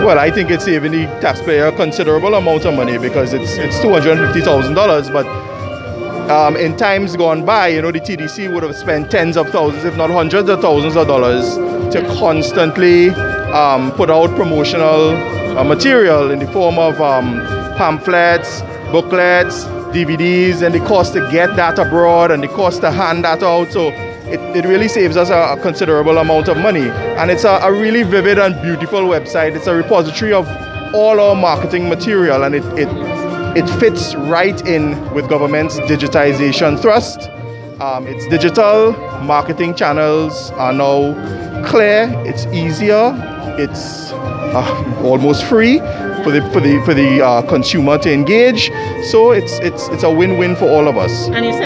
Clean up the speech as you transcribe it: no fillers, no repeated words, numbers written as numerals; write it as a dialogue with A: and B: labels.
A: well, I think it's saving the taxpayer a considerable amount of money because it's $250,000. But in times gone by, the TDC would have spent tens of thousands, if not hundreds of thousands of dollars to constantly put out promotional material in the form of pamphlets, booklets, DVDs, and the cost to get that abroad and the cost to hand that out. So it really saves us a considerable amount of money. And it's a really vivid and beautiful website. It's a repository of all our marketing material, and it fits right in with government's digitization thrust. It's digital, marketing channels are now clear, it's easier, it's almost free for the consumer to engage. So it's a win-win for all of us.
B: And you said